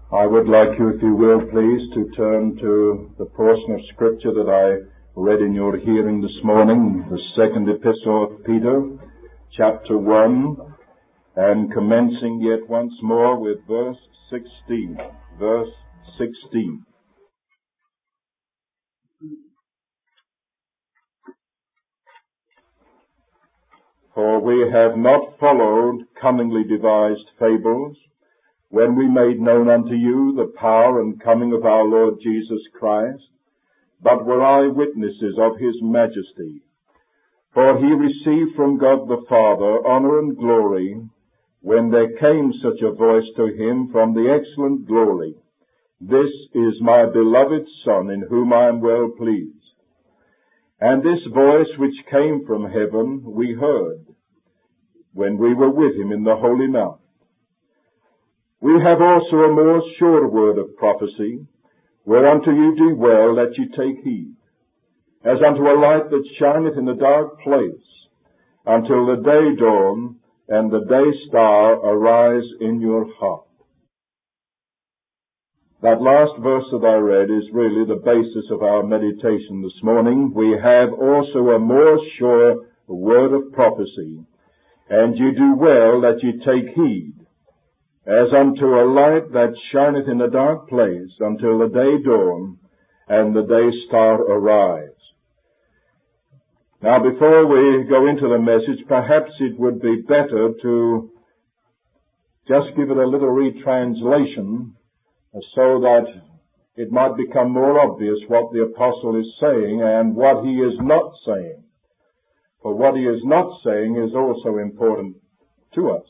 I would like you, if you will, please, to turn to the portion of Scripture that I read in your hearing this morning, the second epistle of Peter, chapter 1, and commencing yet once more with verse 16. Verse 16. For we have not followed cunningly devised fables, when we made known unto you the power and coming of our Lord Jesus Christ, but were eyewitnesses of his majesty. For he received from God the Father honor and glory, when there came such a voice to him from the excellent glory, This is my beloved Son, in whom I am well pleased. And this voice which came from heaven we heard, when we were with him in the Holy Mount. We have also a more sure word of prophecy, whereunto you do well that you take heed, as unto a light that shineth in a dark place, until the day dawn and the day star arise in your heart. That last verse that I read is really the basis of our meditation this morning. We have also a more sure word of prophecy, and you do well that you take heed, as unto a light that shineth in a dark place, until the day dawn and the day star arise. Now, before we go into the message, perhaps it would be better to just give it a little retranslation, so that it might become more obvious what the apostle is saying and what he is not saying. For what he is not saying is also important to us.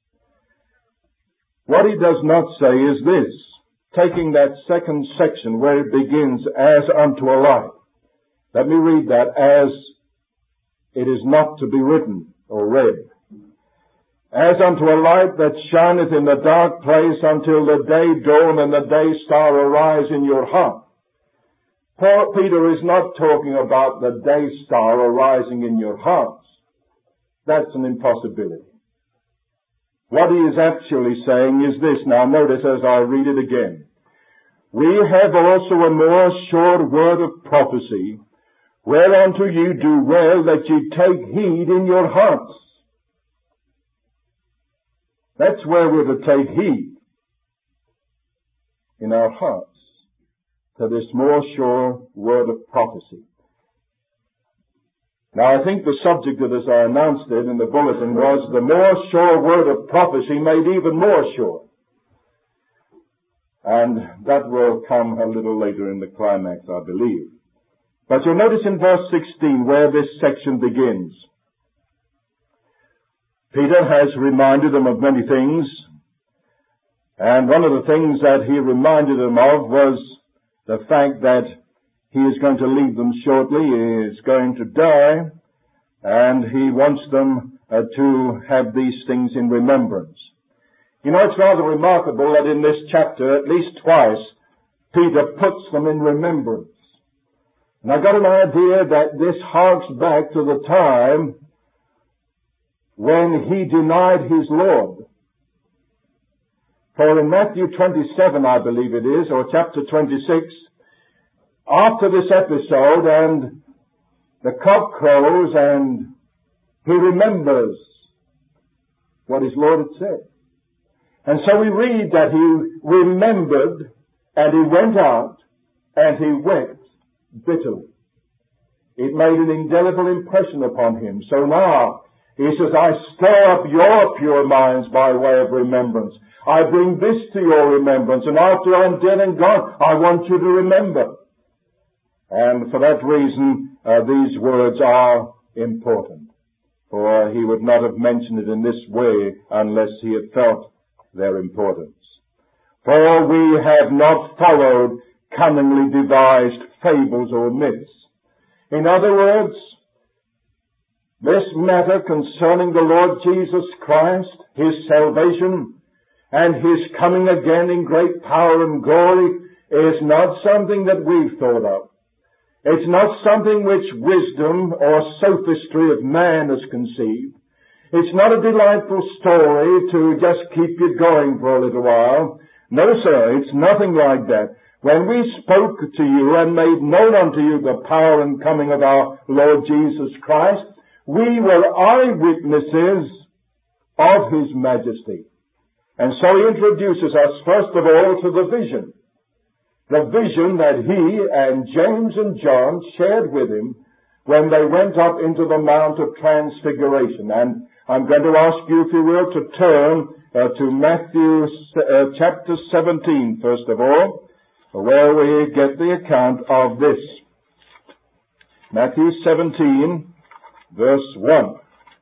What he does not say is this, taking that second section where it begins, as unto a light. Let me read that, as it is not to be written or read. As unto a light that shineth in the dark place until the day dawn and the day star arise in your heart. Peter is not talking about the day star arising in your hearts. That's an impossibility. What he is actually saying is this. Now notice as I read it again. We have also a more sure word of prophecy, whereunto you do well that you take heed in your hearts. That's where we're to take heed, in our hearts, to this more sure word of prophecy. Now, I think the subject that, as I announced it in the bulletin, was the more sure word of prophecy made even more sure. And that will come a little later in the climax, I believe. But you'll notice in verse 16 where this section begins. Peter has reminded them of many things, and one of the things that he reminded them of was the fact that he is going to leave them shortly, he is going to die, and he wants them to have these things in remembrance. You know, it's rather remarkable that in this chapter, at least twice, Peter puts them in remembrance. And I got an idea that this harks back to the time when he denied his Lord. For in Matthew 27, I believe it is, or chapter 26, after this episode, and the cock crows, and he remembers what his Lord had said. And so we read that he remembered, and he went out, and he wept bitterly. It made an indelible impression upon him. So now, he says, I stir up your pure minds by way of remembrance. I bring this to your remembrance, and after I'm dead and gone, I want you to remember. And for that reason, these words are important. For he would not have mentioned it in this way unless he had felt their importance. For we have not followed cunningly devised fables or myths. In other words, this matter concerning the Lord Jesus Christ, His salvation, and His coming again in great power and glory is not something that we've thought of. It's not something which wisdom or sophistry of man has conceived. It's not a delightful story to just keep you going for a little while. No, sir, it's nothing like that. When we spoke to you and made known unto you the power and coming of our Lord Jesus Christ, we were eyewitnesses of His majesty. And so He introduces us first of all to the vision. The vision that He and James and John shared with Him when they went up into the Mount of Transfiguration. And I'm going to ask you, if you will, to turn to Matthew chapter 17, first of all, where we get the account of this. Matthew 17, verse 1.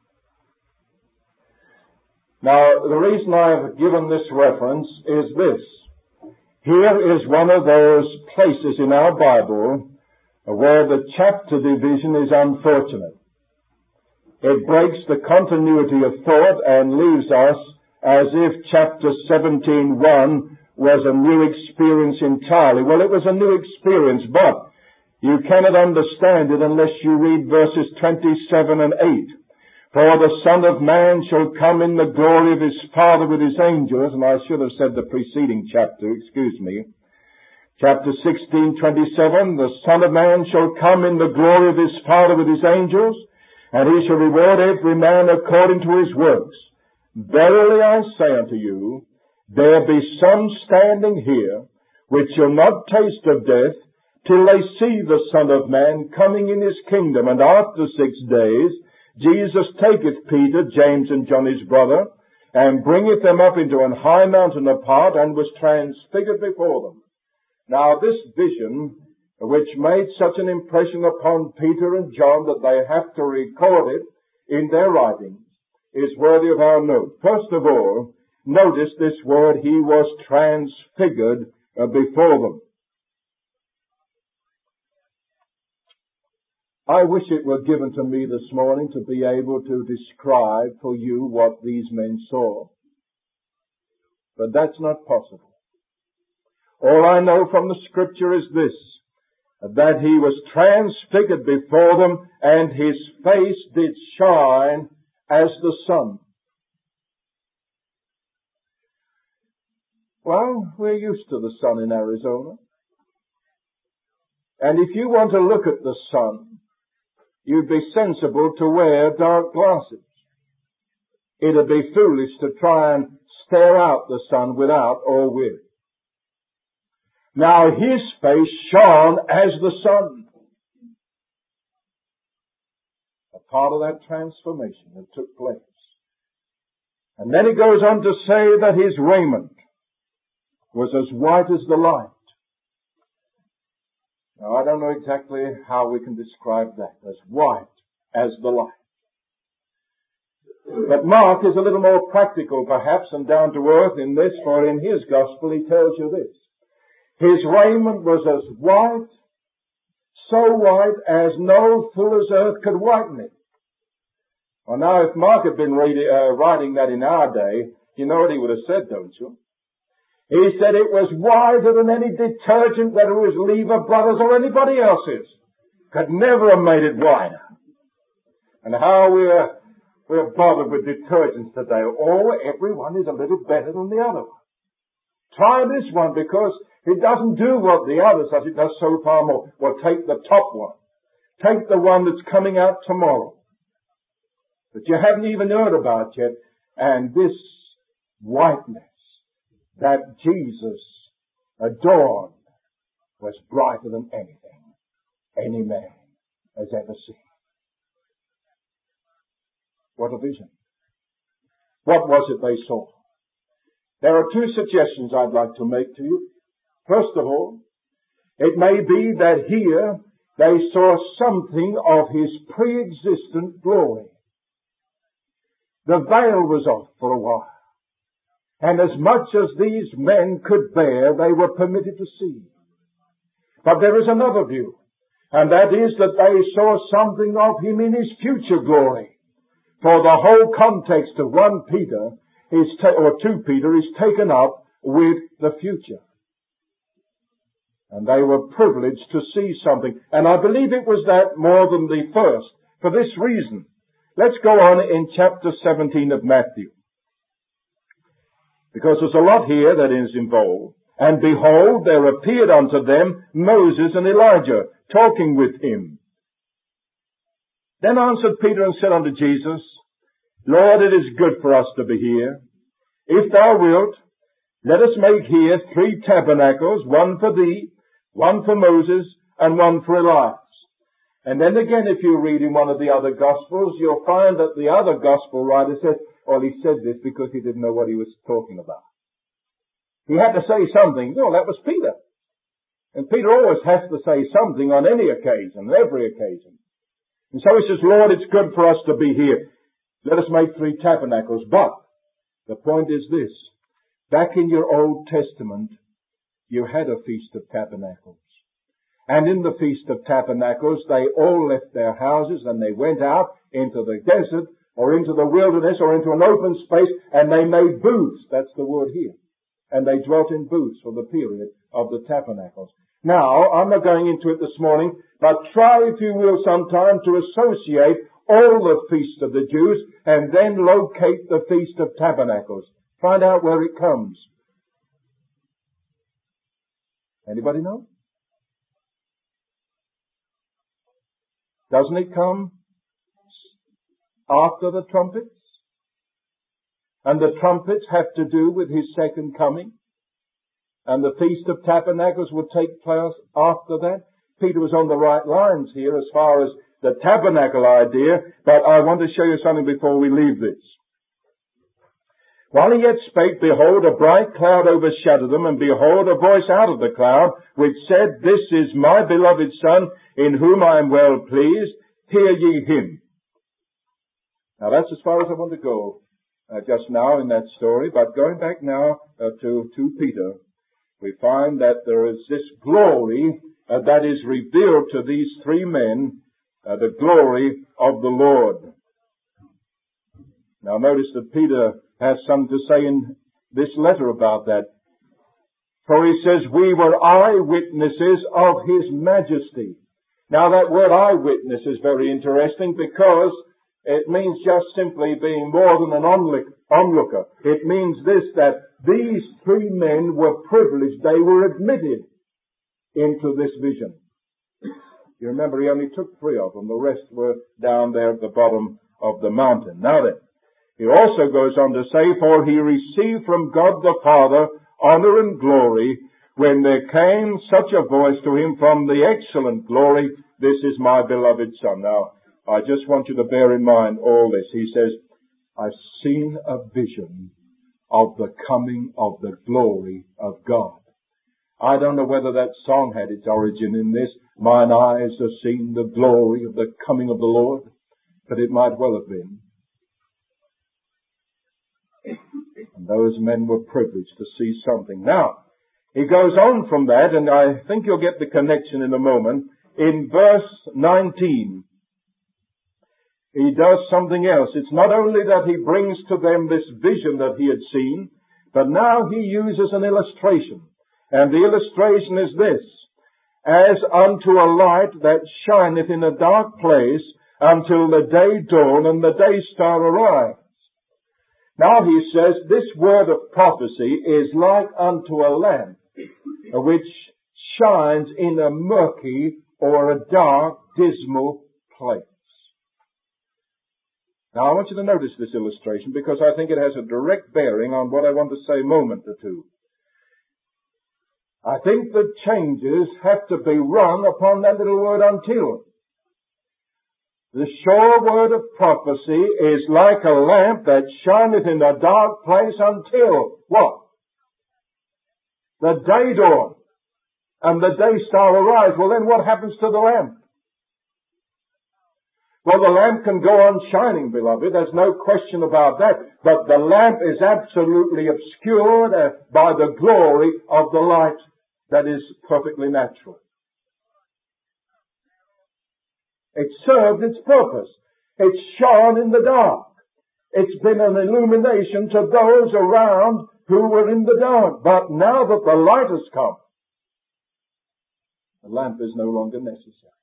Now, the reason I've given this reference is this. Here is one of those places in our Bible where the chapter division is unfortunate. It breaks the continuity of thought and leaves us as if chapter 17:1 was a new experience entirely. Well, it was a new experience, but you cannot understand it unless you read verses 27 and 8. For the Son of Man shall come in the glory of His Father with His angels, and I should have said the preceding chapter, excuse me. Chapter 16:27, the Son of Man shall come in the glory of His Father with His angels, and He shall reward every man according to his works. Verily I say unto you, there be some standing here which shall not taste of death till they see the Son of Man coming in His kingdom. And after 6 days Jesus taketh Peter, James, and John his brother, and bringeth them up into an high mountain apart, and was transfigured before them. Now this vision, which made such an impression upon Peter and John that they have to record it in their writings, is worthy of our note. First of all, notice this word, He was transfigured before them. I wish it were given to me this morning to be able to describe for you what these men saw. But that's not possible. All I know from the Scripture is this, that He was transfigured before them, and His face did shine as the sun. Well, we're used to the sun in Arizona. And if you want to look at the sun, you'd be sensible to wear dark glasses. It'd be foolish to try and stare out the sun without or with. Now His face shone as the sun. A part of that transformation that took place. And then it goes on to say that His raiment was as white as the light. Now, I don't know exactly how we can describe that, as white as the light. But Mark is a little more practical, perhaps, and down to earth in this, for in his gospel he tells you this. His raiment was as white, so white as no fuller's earth could whiten it. Well, now, if Mark had been writing that in our day, you know what he would have said, don't you? He said it was whiter than any detergent, whether it was Lever Brothers or anybody else's. Could never have made it whiter. And how we're bothered with detergents today. Oh, everyone is a little better than the other one. Try this one because it doesn't do what the others does. It does so far more. Well, take the top one. Take the one that's coming out tomorrow, that you haven't even heard about yet. And this whiteness that Jesus adorned was brighter than anything any man has ever seen. What a vision. What was it they saw? There are two suggestions I'd like to make to you. First of all, it may be that here they saw something of His pre-existent glory. The veil was off for a while. And as much as these men could bear, they were permitted to see. But there is another view, and that is that they saw something of Him in His future glory. For the whole context of 1 Peter or 2 Peter is taken up with the future. And they were privileged to see something. And I believe it was that more than the first. For this reason, let's go on in chapter 17 of Matthew. Because there's a lot here that is involved. And behold, there appeared unto them Moses and Elijah, talking with him. Then answered Peter and said unto Jesus, Lord, it is good for us to be here. If thou wilt, let us make here 3 tabernacles, one for thee, one for Moses, and one for Elias. And then again, if you read in one of the other Gospels, you'll find that the other Gospel writer says, well, he said this because he didn't know what he was talking about. He had to say something. Well, that was Peter. And Peter always has to say something on any occasion, every occasion. And so he says, Lord, it's good for us to be here. Let us make 3 tabernacles. But the point is this. Back in your Old Testament, you had a Feast of Tabernacles. And in the Feast of Tabernacles, they all left their houses and they went out into the desert or into the wilderness or into an open space and they made booths. That's the word here. And they dwelt in booths for the period of the tabernacles. Now, I'm not going into it this morning, but try, if you will, sometime to associate all the feasts of the Jews and then locate the Feast of Tabernacles. Find out where it comes. Anybody know? Doesn't it come after the trumpets? And the trumpets have to do with His second coming. And the Feast of Tabernacles will take place after that. Peter was on the right lines here as far as the tabernacle idea, but I want to show you something before we leave this. While he yet spake, behold, a bright cloud overshadowed them, and behold, a voice out of the cloud, which said, This is my beloved Son, in whom I am well pleased. Hear ye him. Now that's as far as I want to go just now in that story. But going back now to Peter, we find that there is this glory that is revealed to these 3 men, the glory of the Lord. Now notice that Peter has something to say in this letter about that. For he says, we were eyewitnesses of His majesty. Now that word eyewitness is very interesting because it means just simply being more than an onlooker. It means this, that these 3 men were privileged. They were admitted into this vision. You remember he only took 3 of them. The rest were down there at the bottom of the mountain. Now then, he also goes on to say, For he received from God the Father honor and glory when there came such a voice to him from the excellent glory, This is my beloved Son. Now, I just want you to bear in mind all this. He says, I've seen a vision of the coming of the glory of God. I don't know whether that song had its origin in this, Mine eyes have seen the glory of the coming of the Lord, but it might well have been. And those men were privileged to see something. Now, he goes on from that, and I think you'll get the connection in a moment. In verse 19, he does something else. It's not only that he brings to them this vision that he had seen, but now he uses an illustration. And the illustration is this, As unto a light that shineth in a dark place until the day dawn and the day star arise. Now he says, this word of prophecy is like unto a lamp, which shines in a murky or a dark, dismal place. Now I want you to notice this illustration because I think it has a direct bearing on what I want to say a moment or two. I think the changes have to be rung upon that little word until. The sure word of prophecy is like a lamp that shineth in a dark place until what? The day dawn and the day star arise. Well, then what happens to the lamp? Well, the lamp can go on shining, beloved. There's no question about that. But the lamp is absolutely obscured by the glory of the light that is perfectly natural. It served its purpose. It shone in the dark. It's been an illumination to those around who were in the dark. But now that the light has come, the lamp is no longer necessary.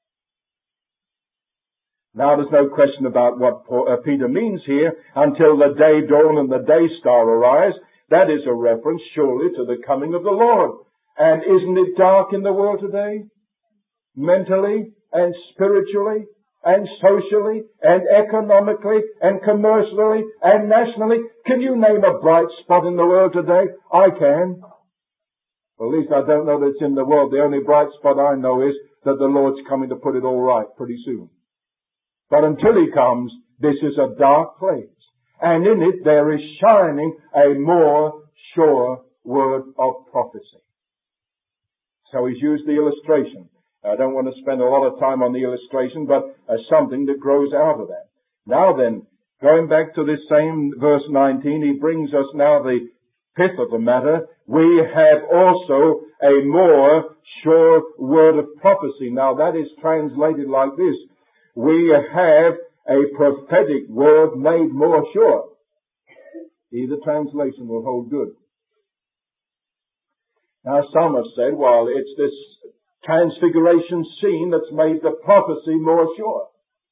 Now there's no question about what Peter means here, until the day dawn and the day star arise. That is a reference surely to the coming of the Lord. And isn't it dark in the world today? Mentally and spiritually and socially and economically and commercially and nationally. Can you name a bright spot in the world today? I can. Well, at least I don't know that it's in the world. The only bright spot I know is that the Lord's coming to put it all right pretty soon. But until He comes, this is a dark place. And in it there is shining a more sure word of prophecy. So He's used the illustration. I don't want to spend a lot of time on the illustration, but something that grows out of that. Now then, going back to this same verse 19, he brings us now the pith of the matter. We have also a more sure word of prophecy. Now that is translated like this. We have a prophetic word made more sure. Either translation will hold good. Now some have said, well, it's this transfiguration scene that's made the prophecy more sure.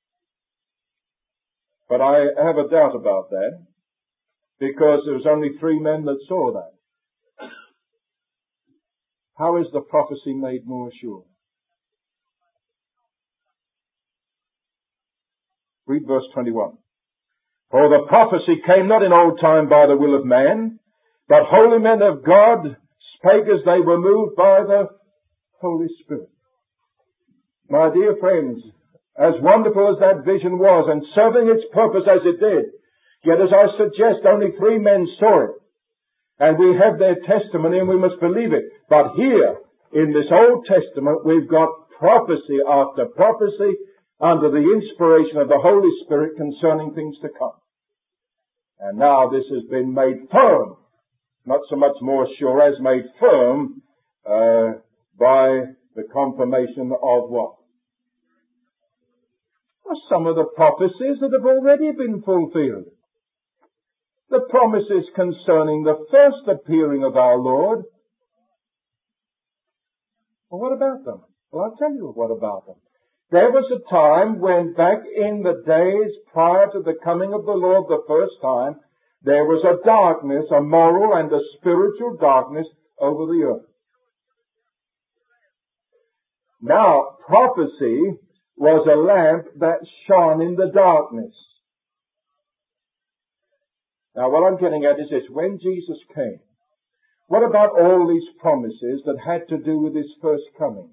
But I have a doubt about that, because there was only 3 men that saw that. How is the prophecy made more sure? Read verse 21. For the prophecy came not in old time by the will of man, but holy men of God spake as they were moved by the Holy Spirit. My dear friends, as wonderful as that vision was, and serving its purpose as it did, yet as I suggest, only 3 men saw it. And we have their testimony and we must believe it. But here, in this Old Testament, we've got prophecy after prophecy under the inspiration of the Holy Spirit concerning things to come. And now this has been made firm, not so much more sure as made firm, by the confirmation of what? Well, some of the prophecies that have already been fulfilled. The promises concerning the first appearing of our Lord. Well, what about them? Well, I'll tell you what about them. There was a time when back in the days prior to the coming of the Lord the first time, there was a darkness, a moral and a spiritual darkness over the earth. Now, prophecy was a lamp that shone in the darkness. Now, what I'm getting at is this. When Jesus came, what about all these promises that had to do with His first coming?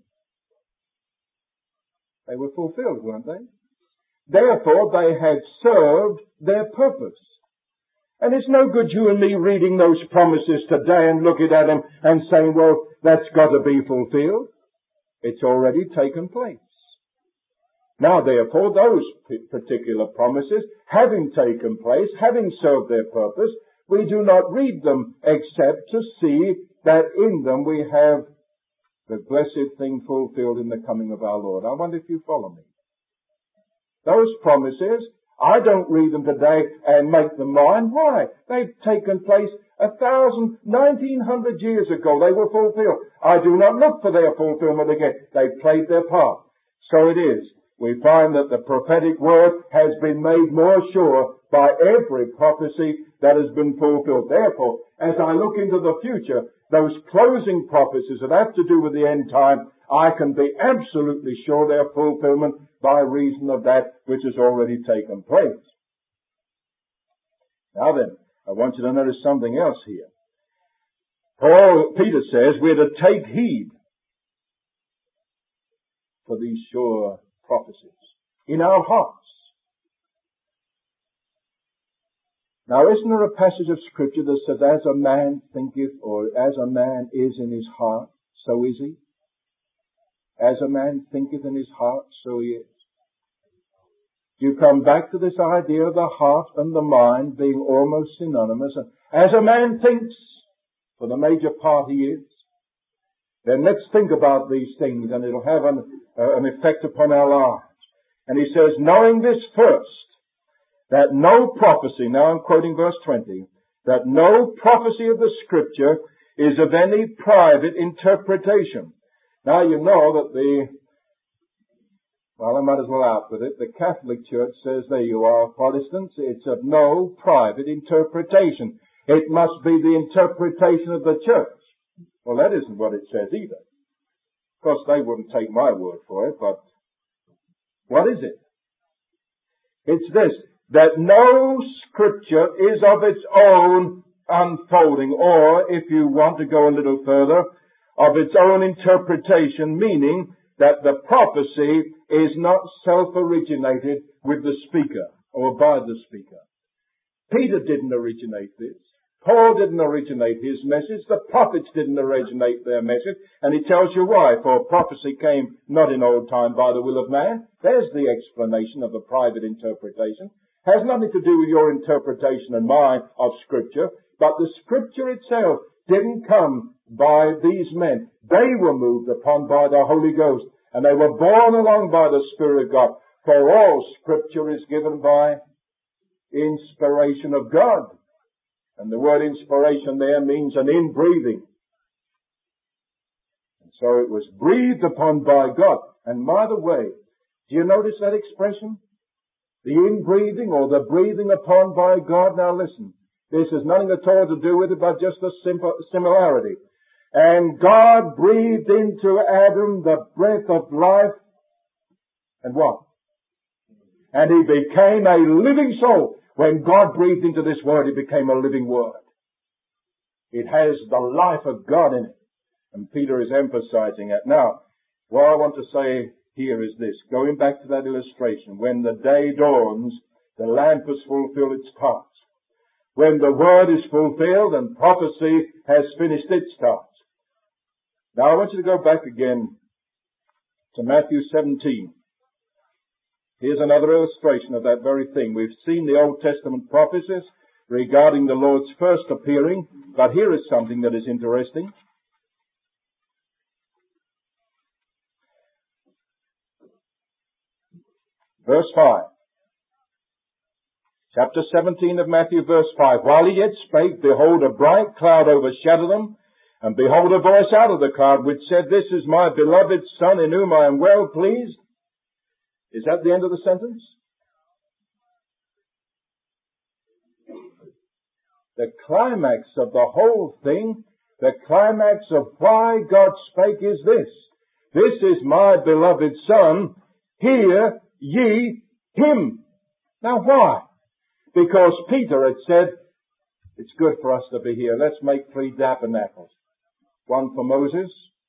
They were fulfilled, weren't they? Therefore, they had served their purpose. And it's no good you and me reading those promises today and looking at them and saying, well, that's got to be fulfilled. It's already taken place. Now, therefore, those particular promises, having taken place, having served their purpose, we do not read them except to see that in them we have the blessed thing fulfilled in the coming of our Lord. I wonder if you follow me. Those promises, I don't read them today and make them mine. Why? They've taken place 1900 years ago. They were fulfilled. I do not look for their fulfillment again. They've played their part. So it is. We find that the prophetic word has been made more sure by every prophecy that has been fulfilled. Therefore, as I look into the future, those closing prophecies that have to do with the end time, I can be absolutely sure their fulfillment by reason of that which has already taken place. Now then, I want you to notice something else here. Peter says we're to take heed for these sure prophecies in our hearts. Now, isn't there a passage of Scripture that says, as a man thinketh, or as a man is in his heart, so is he? As a man thinketh in his heart, so he is. You come back to this idea of the heart and the mind being almost synonymous. As a man thinks, for the major part he is. Then let's think about these things, and it'll have an effect upon our lives. And he says, knowing this first, that no prophecy, now I'm quoting verse 20, that no prophecy of the Scripture is of any private interpretation. Now you know that I might as well out with it. The Catholic Church says, there you are, Protestants, it's of no private interpretation. It must be the interpretation of the church. Well, that isn't what it says either. Of course, they wouldn't take my word for it, but what is it? It's this, that no scripture is of its own unfolding, or, if you want to go a little further, of its own interpretation, meaning that the prophecy is not self-originated with the speaker, or by the speaker. Peter didn't originate this. Paul didn't originate his message. The prophets didn't originate their message. And he tells you why. For prophecy came not in old time by the will of man. There's the explanation of a private interpretation. Has nothing to do with your interpretation and mine of Scripture. But the Scripture itself didn't come by these men. They were moved upon by the Holy Ghost. And they were borne along by the Spirit of God. For all Scripture is given by inspiration of God. And the word inspiration there means an inbreathing. And so it was breathed upon by God. And by the way, do you notice that expression? The inbreathing or the breathing upon by God. Now listen, this has nothing at all to do with it but just a simple similarity. And God breathed into Adam the breath of life. And what? And he became a living soul. When God breathed into this word, it became a living word. It has the life of God in it. And Peter is emphasizing it. Now, what I want to say here is this. Going back to that illustration, when the day dawns, the lamp has fulfilled its task. When the word is fulfilled and prophecy has finished its task. Now I want you to go back again to Matthew 17. Here's another illustration of that very thing. We've seen the Old Testament prophecies regarding the Lord's first appearing, but here is something that is interesting. Verse 5. Chapter 17 of Matthew, verse 5. While he yet spake, behold, a bright cloud overshadowed them, and behold, a voice out of the cloud, which said, This is my beloved Son, in whom I am well pleased. Is that the end of the sentence? The climax of the whole thing, the climax of why God spake is this. This is my beloved Son, hear ye him. Now why? Because Peter had said, it's good for us to be here. Let's make 3 tabernacles. One for Moses,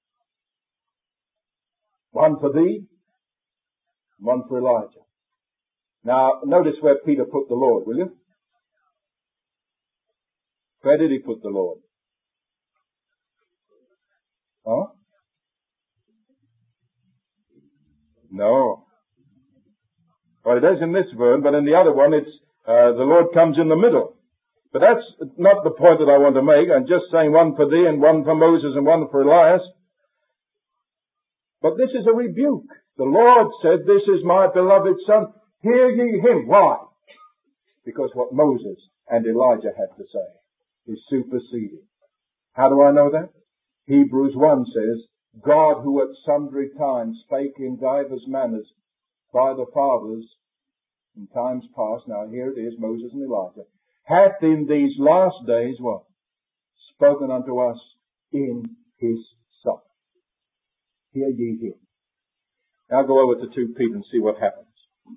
one for thee, one for Elijah. Now, notice where Peter put the Lord, will you? Where did he put the Lord? Huh? No. Well, it is in this verse, but in the other one, it's the Lord comes in the middle. But that's not the point that I want to make. I'm just saying one for thee and one for Moses and one for Elias. But this is a rebuke. The Lord said, This is my beloved Son, hear ye him. Why? Because what Moses and Elijah had to say is superseding. How do I know that? Hebrews 1 says, God who at sundry times spake in divers manners by the fathers in times past, now here it is, Moses and Elijah, hath in these last days what? Spoken unto us in his Son. Hear ye him. Now go over to 2 Peter and see what happens.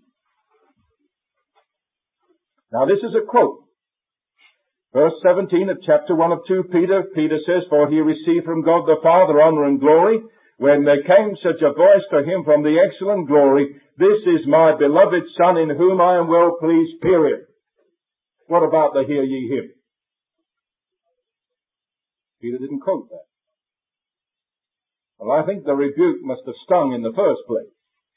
Now this is a quote. Verse 17 of chapter 1 of 2 Peter, Peter says, For he received from God the Father honor and glory, when there came such a voice to him from the excellent glory, This is my beloved Son, in whom I am well pleased, period. What about the hear ye him? Peter didn't quote that. Well, I think the rebuke must have stung in the first place.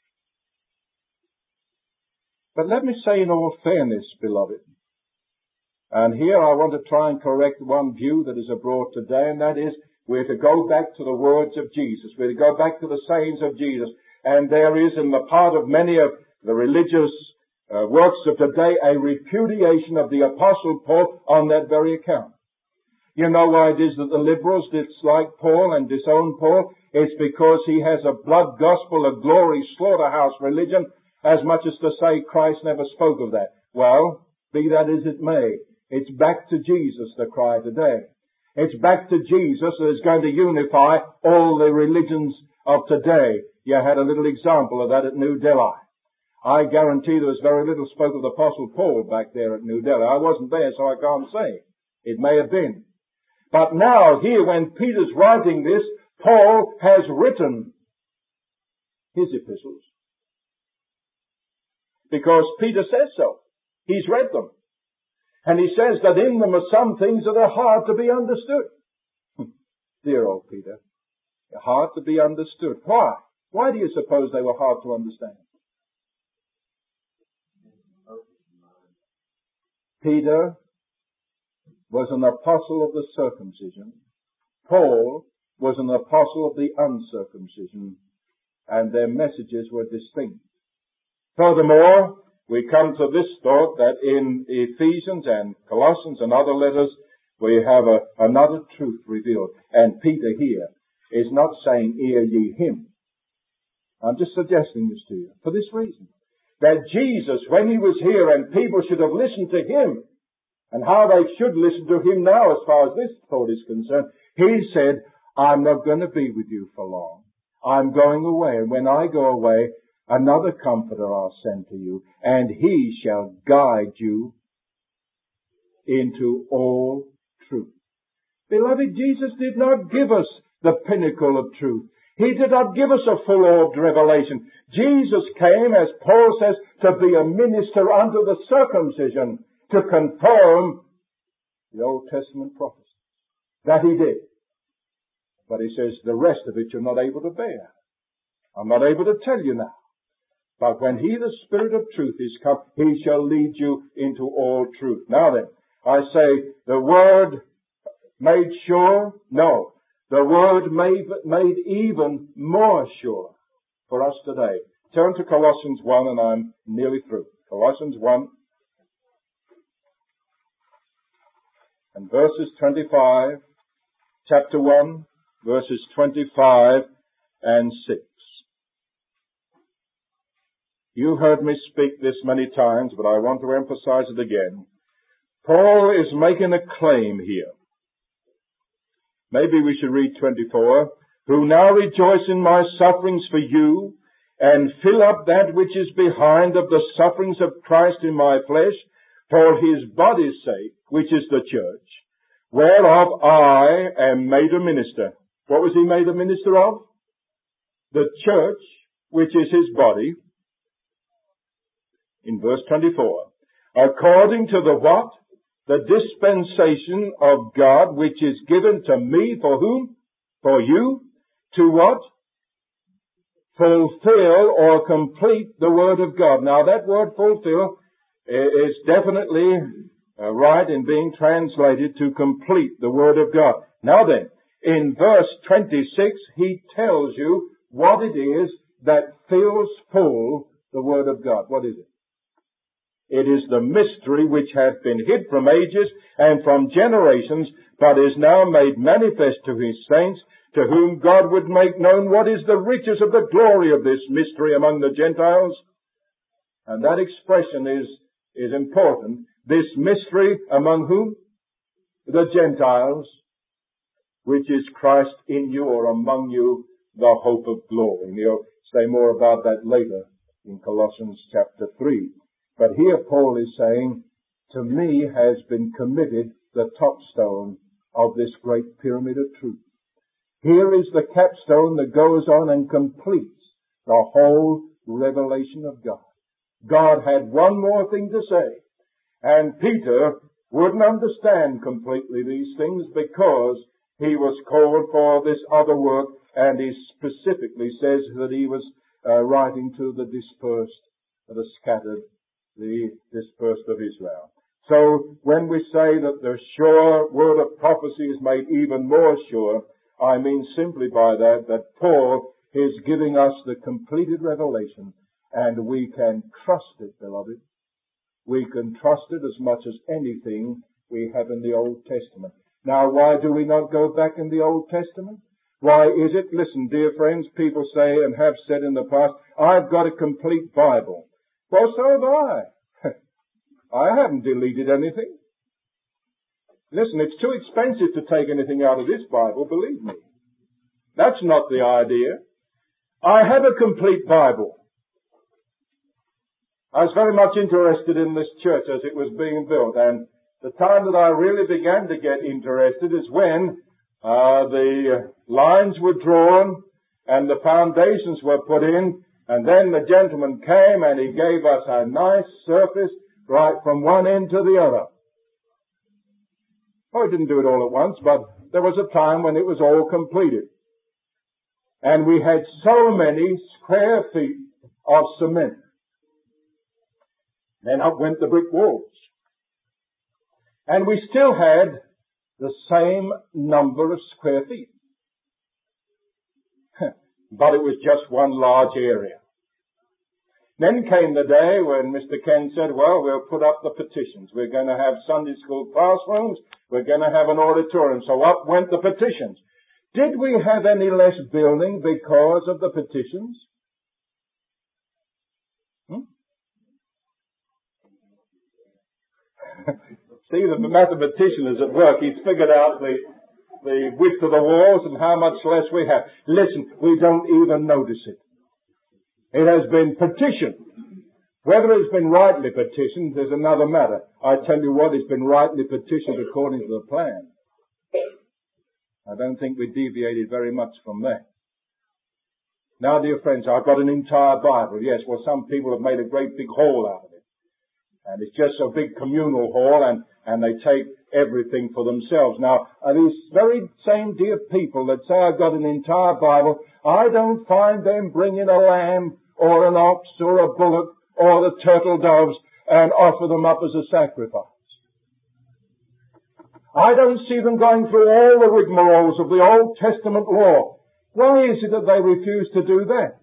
But let me say in all fairness, beloved, and here I want to try and correct one view that is abroad today, and that is we're to go back to the words of Jesus. We're to go back to the sayings of Jesus. And there is in the part of many of the religious works of today a repudiation of the Apostle Paul on that very account. You know why it is that the liberals dislike Paul and disown Paul? It's because he has a blood gospel, a glory slaughterhouse religion, as much as to say Christ never spoke of that. Well, be that as it may, It's back to Jesus, the cry today. It's back to Jesus that is going to unify all the religions of today. You had a little example of that at New Delhi. I guarantee there was very little spoke of the Apostle Paul back there at New Delhi. I wasn't there, so I can't say. It may have been. But now, here, when Peter's writing this, Paul has written his epistles. Because Peter says so. He's read them. And he says that in them are some things that are hard to be understood. Dear old Peter. Hard to be understood. Why? Why do you suppose they were hard to understand? Peter was an apostle of the circumcision. Paul was an apostle of the uncircumcision. And their messages were distinct. Furthermore, we come to this thought that in Ephesians and Colossians and other letters, we have another truth revealed. And Peter here is not saying, hear ye him. I'm just suggesting this to you for this reason. That Jesus, when he was here and people should have listened to him, and how they should listen to him now as far as this thought is concerned, he said, I'm not going to be with you for long. I'm going away, and when I go away, another Comforter I'll send to you, and he shall guide you into all truth. Beloved, Jesus did not give us the pinnacle of truth. He did not give us a full-orbed revelation. Jesus came, as Paul says, to be a minister unto the circumcision, to confirm the Old Testament prophecy. That he did. But he says, the rest of it you're not able to bear. I'm not able to tell you now. But when he, the Spirit of truth, is come, he shall lead you into all truth. Now then, I say, the word made sure? No. The word made even more sure for us today. Turn to Colossians 1 and I'm nearly through. Colossians 1 and verses 25, chapter 1, verses 25 and 6. You've heard me speak this many times, but I want to emphasize it again. Paul is making a claim here. Maybe we should read 24. Who now rejoice in my sufferings for you, and fill up that which is behind of the sufferings of Christ in my flesh, for his body's sake, which is the church, whereof I am made a minister. What was he made a minister of? The church, which is his body. In verse 24, according to the what? The dispensation of God which is given to me, for whom? For you, to what? Fulfill or complete the Word of God. Now that word fulfill is definitely right in being translated to complete the Word of God. Now then, in verse 26, he tells you what it is that fills full the Word of God. What is it? It is the mystery which hath been hid from ages and from generations, but is now made manifest to his saints, to whom God would make known what is the riches of the glory of this mystery among the Gentiles. And that expression is important. This mystery among whom? The Gentiles, which is Christ in you or among you, the hope of glory. And he'll say more about that later in Colossians chapter 3. But here Paul is saying, to me has been committed the top stone of this great pyramid of truth. Here is the capstone that goes on and completes the whole revelation of God. God had one more thing to say, and Peter wouldn't understand completely these things because he was called for this other work, and he specifically says that he was writing to the dispersed, the scattered, the dispersed of Israel. So when we say that the sure word of prophecy is made even more sure, I mean simply by that Paul is giving us the completed revelation, and we can trust it, beloved. We can trust it as much as anything we have in the Old Testament. Now, why do we not go back in the Old Testament? Why is it? Listen, dear friends, people say and have said in the past, I've got a complete Bible. Well, so have I. I haven't deleted anything. Listen, it's too expensive to take anything out of this Bible, believe me. That's not the idea. I have a complete Bible. I was very much interested in this church as it was being built, and the time that I really began to get interested is when the lines were drawn and the foundations were put in, and then the gentleman came and he gave us a nice surface right from one end to the other. Oh, he didn't do it all at once, but there was a time when it was all completed. And we had so many square feet of cement. Then up went the brick walls. And we still had the same number of square feet. But it was just one large area. Then came the day when Mr. Ken said, well, we'll put up the petitions. We're going to have Sunday school classrooms. We're going to have an auditorium. So up went the petitions. Did we have any less building because of the petitions? See, the mathematician is at work. He's figured out the width of the walls and how much less we have. Listen, we don't even notice it. It has been petitioned. Whether it's been rightly petitioned is another matter. I tell you what, it's been rightly petitioned according to the plan. I don't think we deviated very much from that. Now, dear friends, I've got an entire Bible. Yes, well, some people have made a great big hall out of it. And it's just a big communal hall, and they take everything for themselves. Now, these very same dear people that say I've got an entire Bible, I don't find them bringing a lamb or an ox or a bullock or the turtle doves and offer them up as a sacrifice. I don't see them going through all the rigmaroles of the Old Testament law. Why is it that they refuse to do that?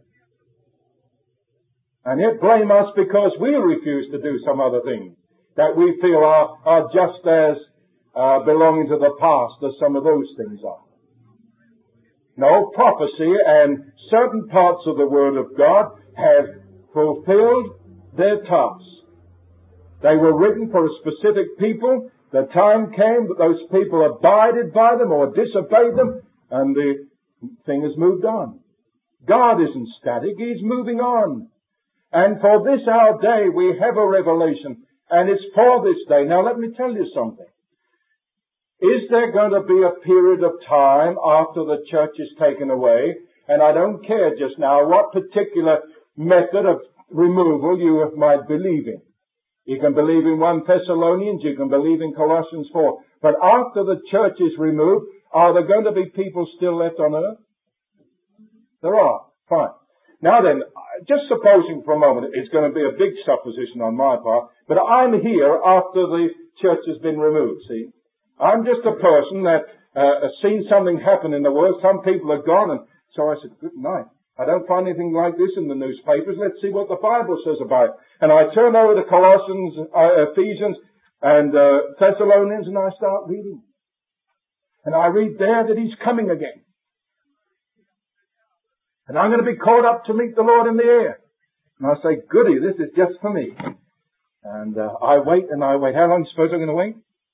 And yet blame us because we refuse to do some other things that we feel are just as belonging to the past as some of those things are. No, prophecy and certain parts of the Word of God have fulfilled their tasks. They were written for a specific people. The time came that those people abided by them or disobeyed them, and the thing has moved on. God isn't static. He's moving on. And for this our day, we have a revelation, and it's for this day. Now let me tell you something. Is there going to be a period of time after the church is taken away? And I don't care just now what particular method of removal you might believe in. You can believe in 1 Thessalonians, you can believe in Colossians 4. But after the church is removed, are there going to be people still left on earth? There are. Fine. Now then, just supposing for a moment, it's going to be a big supposition on my part, but I'm here after the church has been removed, see? I'm just a person that has seen something happen in the world. Some people are gone, and so I said, good night. I don't find anything like this in the newspapers. Let's see what the Bible says about it. And I turn over to Colossians, Ephesians, and Thessalonians, and I start reading. And I read there that He's coming again. And I'm going to be caught up to meet the Lord in the air. And I say, goody, this is just for me. And I wait and I wait. How long do you suppose I'm going to wait?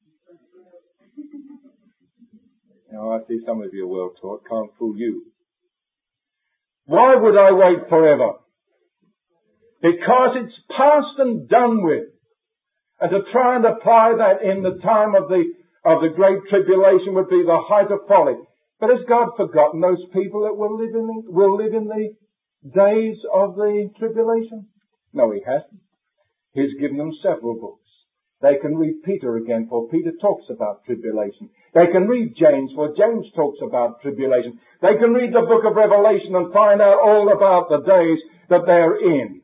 Now, I see some of you are well taught. Can't fool you. Why would I wait forever? Because it's past and done with. And to try and apply that in the time of the great tribulation would be the height of folly. But has God forgotten those people that will live in the days of the tribulation? No, He hasn't. He's given them several books. They can read Peter again, for Peter talks about tribulation. They can read James, for James talks about tribulation. They can read the book of Revelation and find out all about the days that they're in.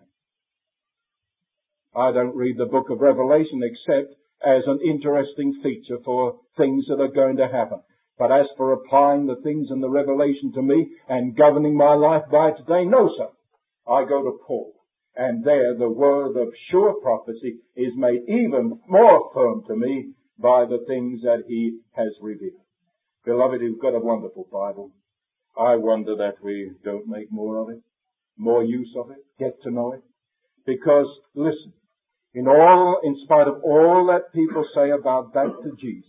I don't read the book of Revelation except as an interesting feature for things that are going to happen. But as for applying the things in the Revelation to me and governing my life by it today, no, sir. I go to Paul. And there the word of sure prophecy is made even more firm to me by the things that he has revealed. Beloved, we've got a wonderful Bible. I wonder that we don't make more of it, more use of it, get to know it. Because, listen, in spite of all that people say about back to Jesus,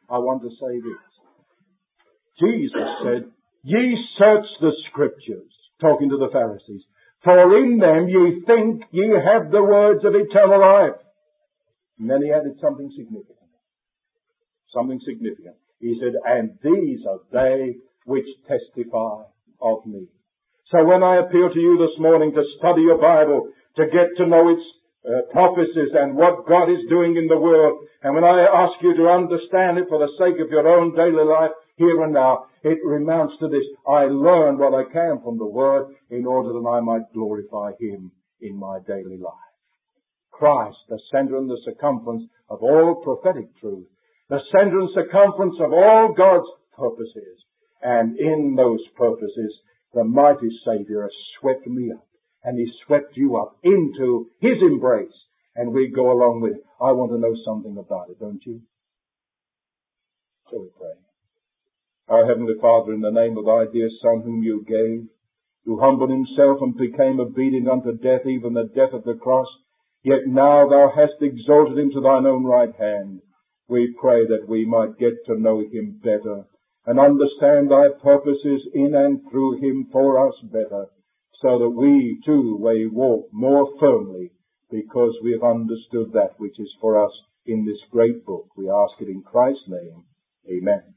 I want to say this. Jesus said, ye search the Scriptures, talking to the Pharisees, for in them ye think ye have the words of eternal life. And then he added something significant. Something significant. He said, and these are they which testify of me. So when I appeal to you this morning to study your Bible, to get to know its prophecies and what God is doing in the world, and when I ask you to understand it for the sake of your own daily life, here and now, it amounts to this. I learn what I can from the Word in order that I might glorify Him in my daily life. Christ, the center and the circumference of all prophetic truth, the center and circumference of all God's purposes. And in those purposes, the mighty Savior has swept me up, and He swept you up into His embrace, and we go along with it. I want to know something about it, don't you? So we pray. Our Heavenly Father, in the name of Thy dear Son whom You gave, who humbled Himself and became obedient unto death, even the death of the cross, yet now Thou hast exalted Him to Thine own right hand. We pray that we might get to know Him better and understand Thy purposes in and through Him for us better, so that we too may walk more firmly because we have understood that which is for us in this great book. We ask it in Christ's name. Amen.